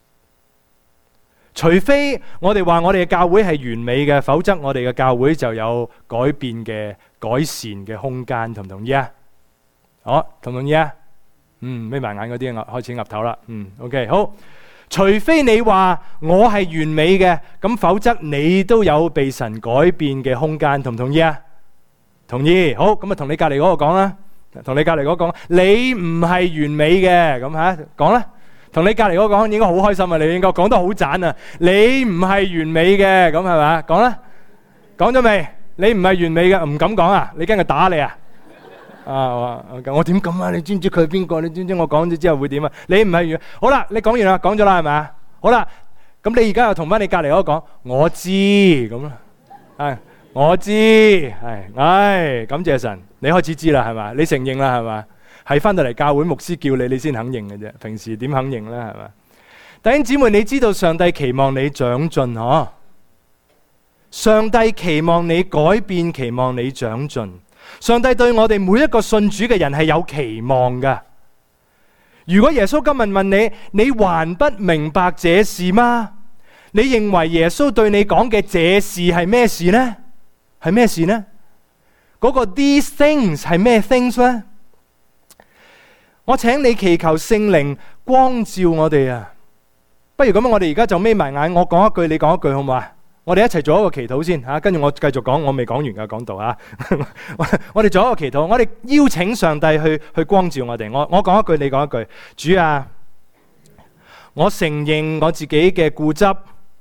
除非我哋話我哋嘅教會係完美嘅，否則我哋嘅教會就有改變嘅改善嘅空間。同唔同意啊？好，同唔同意啊？嗯，眯埋眼嗰啲開始岌頭啦。嗯 ，OK， 好。除非你話我係完美嘅，咁否則你都有被神改變嘅空間。同唔同意啊？同意。好，咁啊，同你隔籬嗰個講啦，同你隔籬嗰個講，你唔係完美嘅，咁吓講啦。同你隔籬嗰個講，應該好開心啊！你應該講得好讚啊！你唔係完美嘅，咁係咪？講啦，講咗未？你唔係完美嘅，唔敢講啊！你驚佢打你啊？啊！我點咁啊？你知唔知佢係邊個？你知唔知我講咗之後會點啊？你唔係完，好啦，你講完啦，講咗啦，係咪啊？好啦，咁你而家又同翻你隔籬嗰個講，我知咁啦，係我知，係，唉，感謝神，你開始知啦，係咪？你承認啦，係咪？係翻到嚟教會牧師叫你，你先肯認嘅啫。平時點肯認咧？係咪？弟兄姊妹，你知道上帝期望你長進嗬？上帝期望你改變，期望你長進。上帝對我哋每一個信主嘅人係有期望㗎。如果耶穌今日問你，你還不明白這事嗎？你認為耶穌對你講嘅這事係咩事呢？係咩事呢？嗰個 these things 係咩 things 呢？我請你祈求聖靈光照我哋啊！不如咁樣，我哋而家就眯埋眼，我講一句，你講一句，好唔好啊？我哋一齊做一個祈禱先吓，跟住我繼續講，我未講完嘅講道啊！我哋做一個祈禱，我哋邀請上帝去去光照我哋。我我講一句，你講一句。主啊，我承認我自己嘅固執，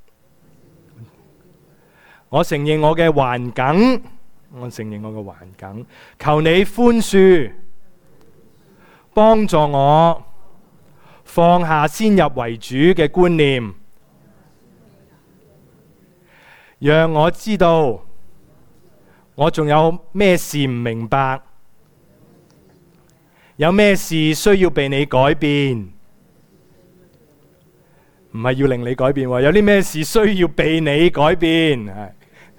我承認我嘅環境，我承認我嘅環境，求你寬恕，幫助我放下先入為主嘅觀念。讓我知道我仲有咩事唔明白，有咩事需要被你改變，唔係要令你改變，有啲咩事需要被你改變。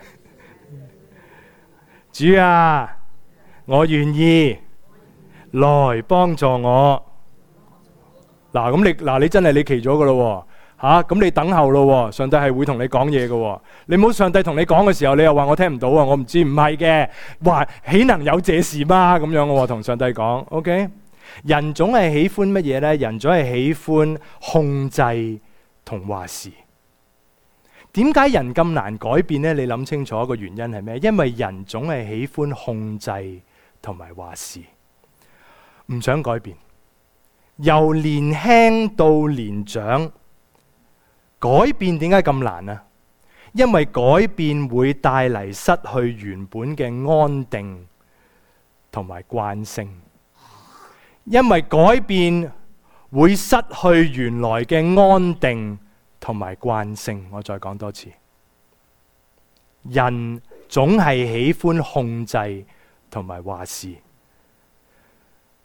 主啊，我願意來幫助我。嗱，咁你嗱你真係你祈咗噶咯。吓，咁你等候咯，上帝係會同你講嘢嘅。你唔好上帝同你講嘅時候，你又話我聽唔到啊，我唔知，唔係嘅，話豈能有這事嗎？咁樣我同上帝講 ，OK。人總係喜歡乜嘢呢？人總係喜歡控制同話事。點解人咁難改變呢？你諗清楚個原因係咩？因為人總係喜歡控制同埋話事，唔想改變。由年輕到年長。改變點解咁難啊？因為改變會帶嚟失去原本嘅安定同埋慣性，因為改變會失去原來嘅安定同埋慣性。我再講多次，人總係喜歡控制同埋話事。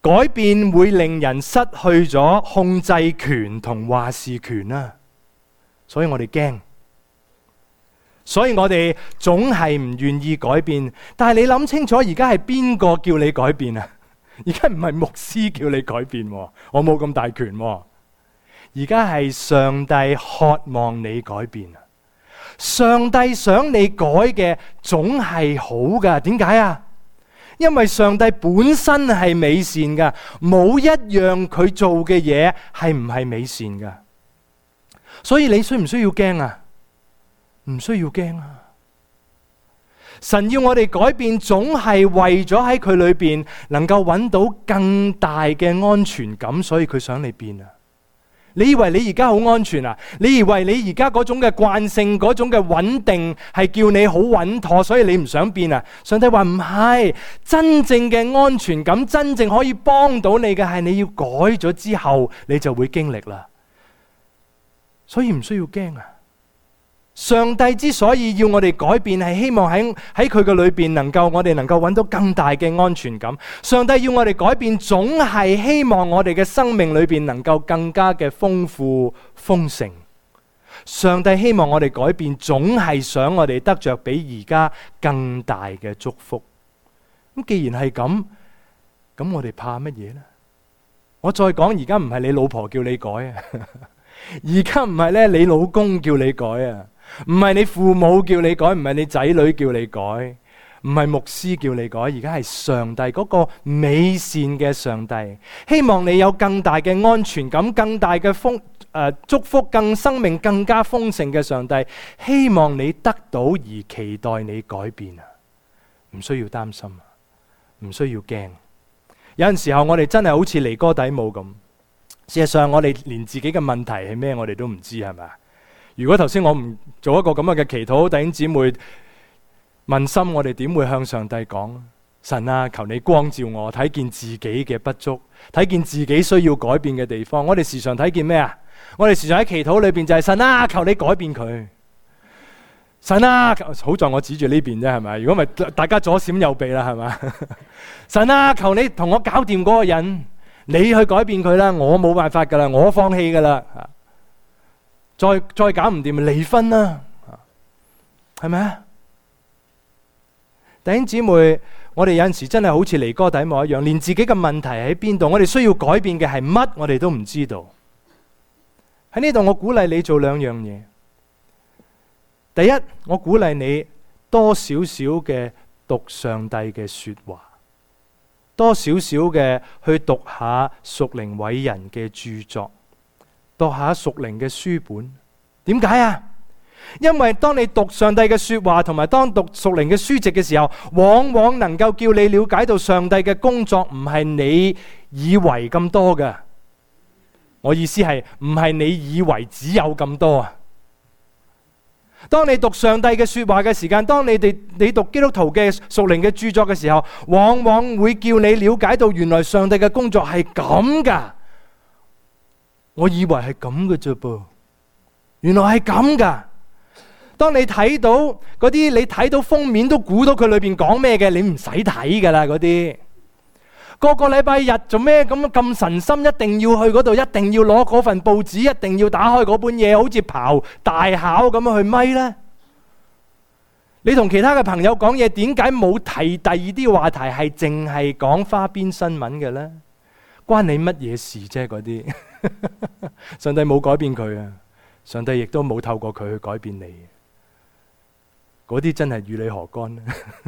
改變會令人失去咗控制權同話事權啊，所以我哋驚，所以我哋總係唔願意改變。但係你諗清楚，而家係邊個叫你改變啊？而家唔係牧師叫你改變，我冇咁大權。而家係上帝渴望你改變啊！上帝想你改嘅總係好噶，點解啊？因為上帝本身係美善噶，冇一樣佢做嘅嘢係唔係美善噶。所以你需唔需要驚啊？唔需要驚啊！神要我哋改變，總係為咗喺佢裏邊能夠揾到更大嘅安全感，所以佢想你變啊！你以為你而家好安全啊？你以為你而家嗰種嘅慣性、嗰種嘅穩定係叫你好穩妥，所以你唔想變啊？上帝話唔係，真正嘅安全感，真正可以幫到你嘅係你要改咗之後，你就會經歷啦。所以唔需要驚啊！上帝之所以要我哋改變，係希望喺喺佢嘅裏邊能夠我哋能夠揾到更大嘅安全感。上帝要我哋改變，總係希望我哋嘅生命裏邊能夠更加嘅豐富豐盛。上帝希望我哋改變，總係想我哋得着比而家更大嘅祝福。咁既然係咁，咁我哋怕乜嘢呢？我再講，而家唔係你老婆叫你改啊，而家唔係咧你老公叫你改啊。唔係你父母叫你改，唔係你仔女叫你改，唔係牧師叫你改，而家係上帝嗰個美善嘅上帝，希望你有更大嘅安全感，更大嘅豐誒祝福，更生命更加豐盛嘅上帝，希望你得到而期待你改變啊！唔需要擔心，唔需要驚。有陣時候我哋真係好似尼哥底母咁，事實上我哋連自己嘅問題係咩我哋都唔知，係咪？如果頭先我唔做一個咁樣嘅祈禱，弟兄姊妹問心，我哋點會向上帝講？神啊，求你光照我，睇見自己嘅不足，睇見自己需要改變嘅地方。我哋時常睇見咩啊？我哋時常喺祈禱裏邊就係神啊，求你改變佢。神啊，好在我指住呢邊啫，係咪？如果唔係，大家左閃右避啦，係咪？神啊，求你同我搞掂嗰個人，你去改變佢啦，我冇辦法噶啦，我放棄噶啦。再再搞唔掂咪離婚啦，係咪啊？弟兄姊妹，我哋有陣時真係好似尼哥底母一樣，連自己嘅問題喺邊度，我哋需要改變嘅係乜，我哋都唔知道。喺呢度，我鼓勵你做兩樣嘢。第一，我鼓勵你多少少嘅讀上帝嘅說話，多少少嘅去讀下屬靈偉人嘅著作。讀下屬靈嘅書本，點解啊？因為當你讀上帝嘅說話，同埋當讀屬靈嘅書籍嘅時候，往往能夠叫你了解到上帝嘅工作唔係你以為咁多嘅。我意思係唔係你以為只有咁多啊？當你讀上帝嘅說話嘅時間，當你哋你讀基督徒嘅屬靈嘅著作嘅時候，往往會叫你了解到原來上帝嘅工作係咁噶。我以為係咁嘅啫噃，原來係咁噶。當你睇到嗰啲，你睇到封面都估到佢裏邊講咩嘅，你唔使睇噶啦。嗰啲個個禮拜日做咩咁咁神心，一定要去嗰度，一定要攞嗰份報紙，一定要打開嗰本嘢，好似刨大考咁樣去咪呢？你同其他嘅朋友講嘢，點解冇提第二啲話題，係淨係講花邊新聞嘅呢？關你乜嘢事啫？嗰啲上帝冇改變佢啊，上帝亦都冇透過佢去改變你。嗰啲真係與你何干呢？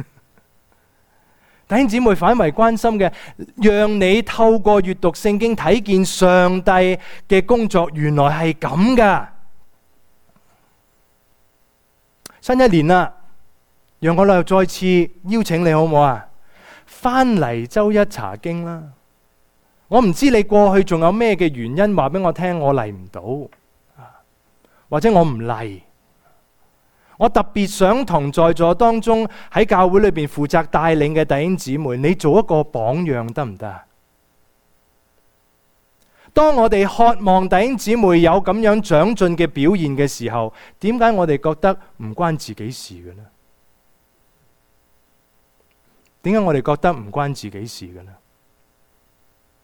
弟兄姊妹，反為關心嘅，讓你透過閱讀聖經睇見上帝嘅工作，原來係咁噶。新一年啦，讓我又再次邀請你好唔好啊？翻嚟周一查經啦。我唔知你過去仲有咩嘅原因話俾我聽，我嚟唔到，或者我唔嚟。我特別想同在座當中喺教會裏邊負責帶領嘅弟兄姊妹，你做一個榜樣得唔得？當我哋渴望弟兄姊妹有咁樣長進嘅表現嘅時候，點解我哋覺得唔關自己事嘅呢？點解我哋覺得唔關自己事嘅呢？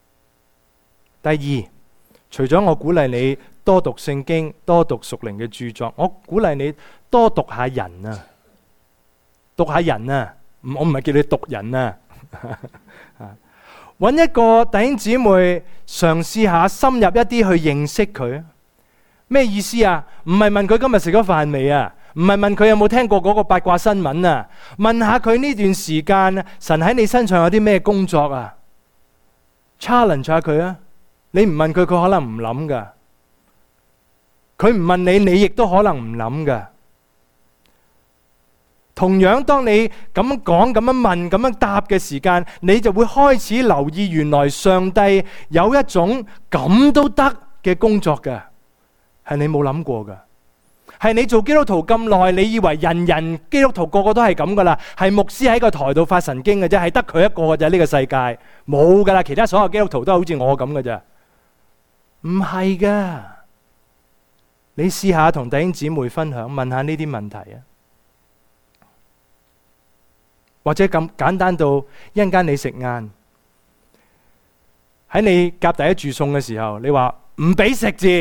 第二，除咗我鼓勵你多讀聖經、多讀屬靈嘅著作，我鼓勵你多讀下人啊，讀下人啊，我唔係叫你讀人啊，揾一個弟兄姊妹嘗試下深入一啲去認識佢。咩意思啊？唔係問佢今日食咗飯未啊？唔係問佢有冇聽過嗰個八卦新聞啊？問下佢呢段時間神喺你身上有啲咩工作啊？ challenge 下佢啊！你唔問佢，佢可能唔諗噶。佢唔問你，你亦都可能唔諗噶。同樣，當你咁樣講、咁樣問、咁樣答嘅時間，你就會開始留意，原來上帝有一種咁都得嘅工作嘅，係你冇諗過噶。係你做基督徒咁耐，你以為人人基督徒個個都係咁噶啦？係牧師喺個台度發神經嘅啫，係得佢一個嘅啫。呢個世界冇噶啦，其他所有基督徒都好似我咁嘅啫。唔係噶，你試下同弟兄姊妹分享，問下呢啲問題啊。或者咁簡單到一陣間你食晏，喺你夾第一住餸嘅時候，你話唔俾食字，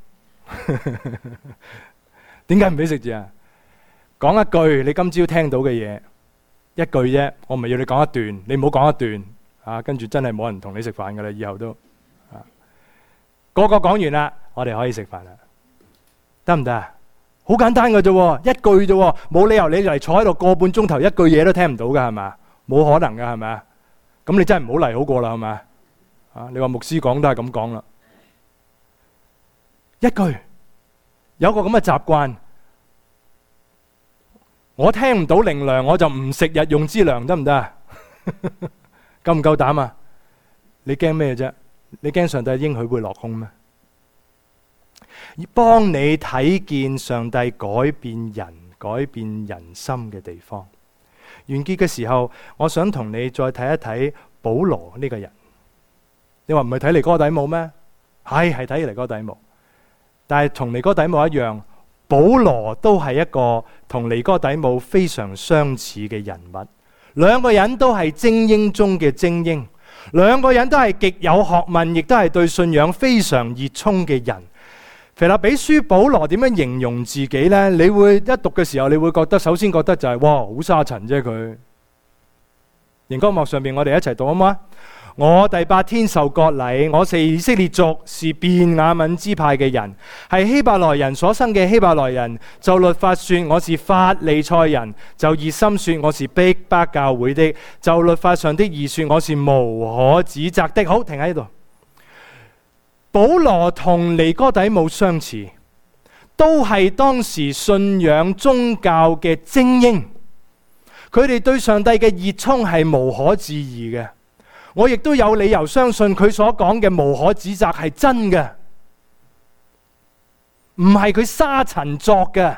點解唔俾食字啊？講一句你今朝聽到嘅嘢，一句啫，我唔係要你講一段，你唔好講一段啊，跟住真係冇人同你食飯噶啦，以後都啊，個個講完啦，我哋可以食飯啦，得唔得啊？好簡單嘅啫，一句啫，冇理由你嚟坐喺度個半鐘頭，一句嘢都聽唔到嘅係嘛？冇可能嘅係咪啊？咁你真係唔好嚟好過啦，係咪啊？你話牧師講都係咁講啦，一句有個咁嘅習慣，我聽唔到靈糧，我就唔食日用之糧，得唔得啊？夠唔夠膽啊？你驚咩啫？你驚上帝應許會落空咩？幫你睇見上帝改變人、改變人心嘅地方。完結嘅時候，我想同你再睇一睇保羅呢個人。你話唔係睇尼哥底母咩？係係睇尼哥底母，但係同尼哥底母一樣，保羅都係一個同尼哥底母非常相似嘅人物。兩個人都係精英中嘅精英，兩個人都係極有學問，亦都係對信仰非常熱衷嘅人。腓立比書保羅點樣形容自己呢？你會一讀嘅時候，你會覺得首先覺得就係、是、哇，好沙塵啫佢。熒光幕上面我哋一齊讀好嗎？我第八天受割禮，我是以色列族，是便雅憫支派嘅人，係希伯來人所生嘅希伯來人。就律法說我是法利賽人，就熱心說我是逼迫教會的，就律法上的義說我是無可指責的。好，停喺呢度。保羅同尼哥底母相似，都係當時信仰宗教嘅精英，佢哋對上帝嘅熱衷係無可置疑嘅。我亦都有理由相信佢所講嘅無可指責係真嘅，唔係佢沙塵作嘅。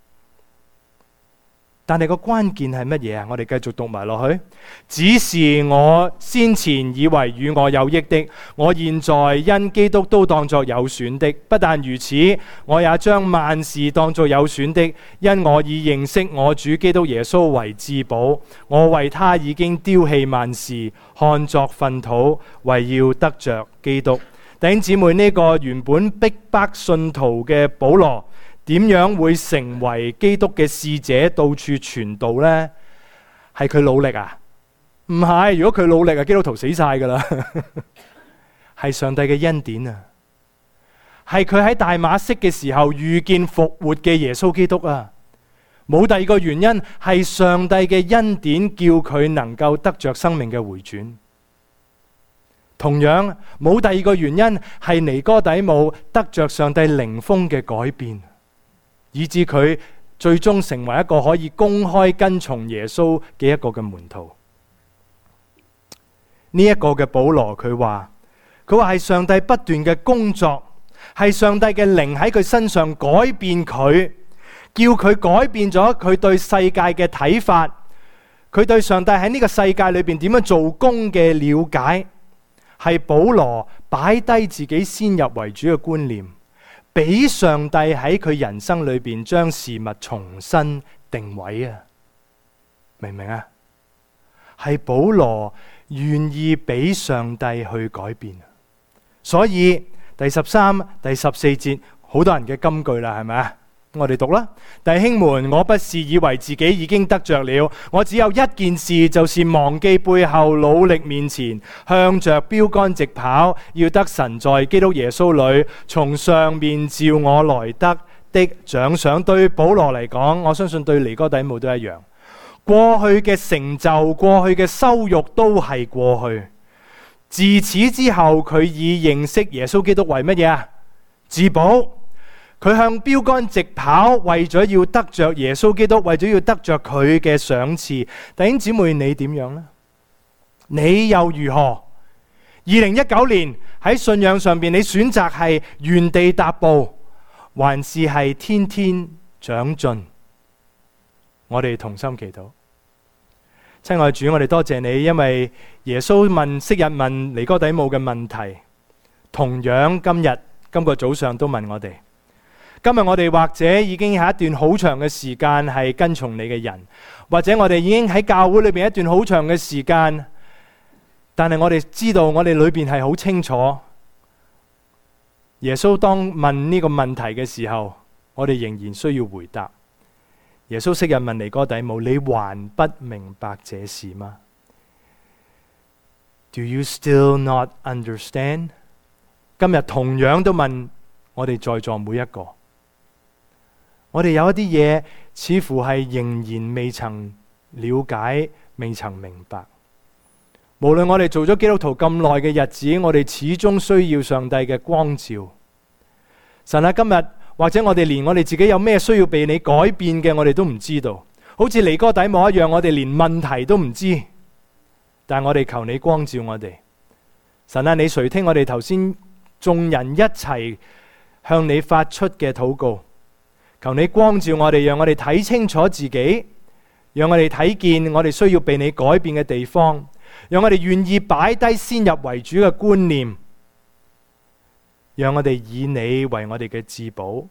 但係個關鍵係乜嘢啊？我哋繼續讀埋落去。只是我先前以為與我有益的，我現在因基督都當作有損的。不但如此，我也將萬事當作有損的，因我以認識我主基督耶穌為至寶。我為他已經丟棄萬事，看作糞土，為要得着基督。弟兄姊妹，呢個原本逼迫信徒嘅保羅，點樣會成為基督嘅使者，到處傳道呢？係佢努力啊？唔係，如果佢努力啊，基督徒死晒噶啦。係上帝嘅恩典啊！係佢喺大馬色嘅時候遇見復活嘅耶穌基督啊！冇第二個原因，係上帝嘅恩典叫佢能夠得着生命嘅回轉。同樣冇第二個原因，係尼哥底母得着上帝靈風嘅改變，以致佢最終成為一個可以公開跟從耶穌嘅一個嘅門徒。呢、這、一個嘅保羅佢話，佢話係上帝不斷嘅工作，係上帝嘅靈喺佢身上改變佢，叫佢改變咗佢對世界嘅睇法，佢對上帝喺呢個世界裏邊點樣做工嘅了解，係保羅擺低自己先入為主嘅觀念，俾上帝喺佢人生裏邊將事物重新定位啊！明唔明啊？係保羅願意俾上帝去改變。 所以第十三、第十四節好多人嘅金句啦，係咪啊？我哋讀啦，弟兄們，我不是以為自己已經得着了，我只有一件事，就是忘記背後，努力面前，向着標杆直跑，要得神在基督耶穌裏從上面召我來得的獎賞。對保羅嚟講，我相信對尼哥底母都一樣，過去嘅成就、過去嘅羞辱都係過去。自此之後，佢以認識耶穌基督為乜嘢啊？至寶。佢向標杆直跑，為咗要得着耶穌基督，為咗要得着佢嘅賞賜。弟兄姊妹，你點樣呢？你又如何？二零一九年喺信仰上邊，你選擇係原地踏步，還是係天天長進？我哋同心祈禱。親愛的主，我哋多謝你，因為耶穌問昔日問尼哥底母嘅問題，同樣今日今個早上都問我哋。今日我哋或者已經係一段好長嘅時間係跟從你嘅人，或者我哋已經喺教會裏邊一段好長嘅時間，但係我哋知道我哋裏邊係好清楚，耶穌當問呢個問題嘅時候，我哋仍然需要回答。耶穌昔日問尼哥底母，你還不明白這事嗎？ Do you still not understand？ 今日同樣都問我哋在座每一個。我哋有一啲嘢似乎係仍然未曾了解，未曾明白。無論我哋做咗基督徒咁耐嘅日子，我哋始終需要上帝嘅光照。神啊，今日或者我哋連我哋自己有咩需要被你改變嘅，我哋都唔知道。好似尼哥底母一樣，我哋連問題都唔知。但我哋求你光照我哋。神啊，你垂聽我哋頭先眾人一齊向你發出嘅禱告。求你光照我哋，讓我哋睇清楚自己，讓我哋睇見我哋需要被你改變嘅地方，讓我哋願意擺低先入為主嘅觀念，讓我哋以你為我哋嘅至寶，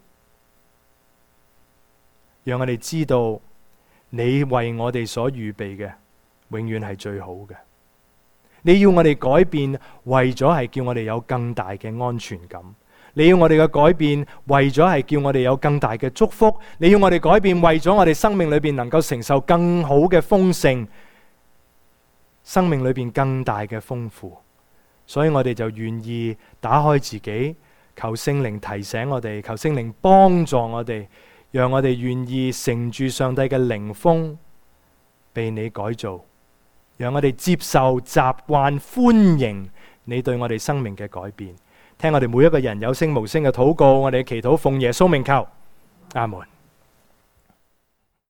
讓我哋知道你為我哋所預備嘅永遠係最好嘅。你要我哋改變，為咗係叫我哋有更大嘅安全感。你要我哋嘅改變，為咗係叫我哋有更大嘅祝福。你要我哋改變，為咗我哋生命裏邊能夠承受更好嘅豐盛，生命裏邊更大嘅豐富。所以我哋就願意打開自己，求聖靈提醒我哋，求聖靈幫助我哋，讓我哋願意乘住上帝嘅靈風，被你改造，讓我哋接受、習慣、歡迎你對我哋生命嘅改變。聽我哋每一個人有聲無聲嘅禱告，我哋祈禱奉耶穌名求，阿門。